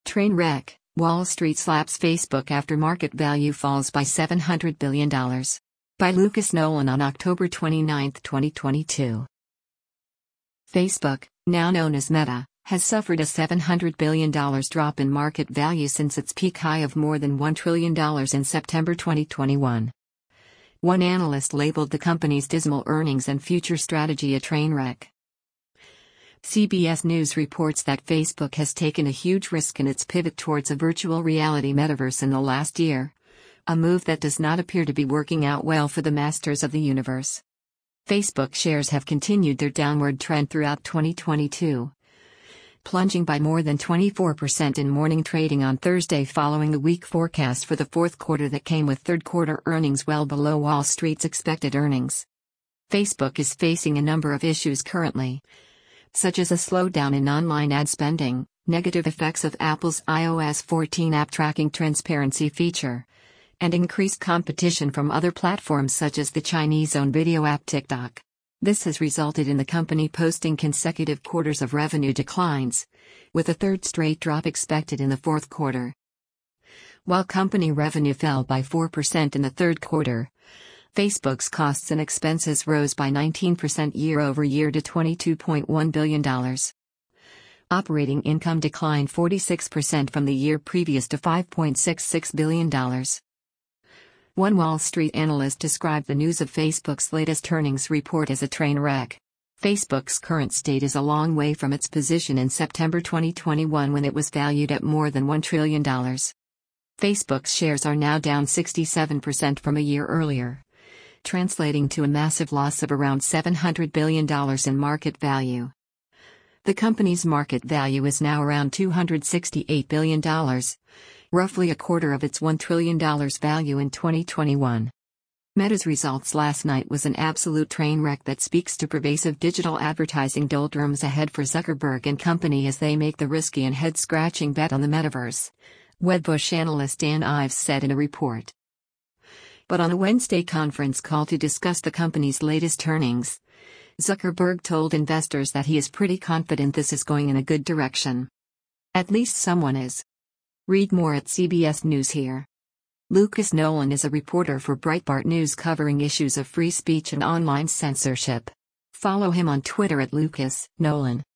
Train wreck, Wall Street slaps Facebook after market value falls by $700 billion. By Lucas Nolan on October 29, 2022. Facebook, now known as Meta, has suffered a $700 billion drop in market value since its peak high of more than $1 trillion in September 2021. One analyst labeled the company's dismal earnings and future strategy a train wreck. CBS News reports that Facebook has taken a huge risk in its pivot towards a virtual reality metaverse in the last year, a move that does not appear to be working out well for the masters of the universe. Facebook shares have continued their downward trend throughout 2022, plunging by more than 24% in morning trading on Thursday following the weak forecast for the fourth quarter that came with third-quarter earnings well below Wall Street's expected earnings. Facebook is facing a number of issues currently, such as a slowdown in online ad spending, negative effects of Apple's iOS 14 app tracking transparency feature, and increased competition from other platforms such as the Chinese-owned video app TikTok. This has resulted in the company posting consecutive quarters of revenue declines, with a third straight drop expected in the fourth quarter. While company revenue fell by 4% in the third quarter, Facebook's costs and expenses rose by 19% year-over-year to $22.1 billion. Operating income declined 46% from the year previous to $5.66 billion. One Wall Street analyst described the news of Facebook's latest earnings report as a train wreck. Facebook's current state is a long way from its position in September 2021 when it was valued at more than $1 trillion. Facebook's shares are now down 67% from a year earlier, translating to a massive loss of around $700 billion in market value. The company's market value is now around $268 billion, roughly a quarter of its $1 trillion value in 2021. Meta's results last night was an absolute train wreck that speaks to pervasive digital advertising doldrums ahead for Zuckerberg and company as they make the risky and head-scratching bet on the metaverse, Wedbush analyst Dan Ives said in a report. But on a Wednesday conference call to discuss the company's latest earnings, Zuckerberg told investors that he is pretty confident this is going in a good direction. At least someone is. Read more at CBS News here. Lucas Nolan is a reporter for Breitbart News covering issues of free speech and online censorship. Follow him on Twitter at Lucas Nolan.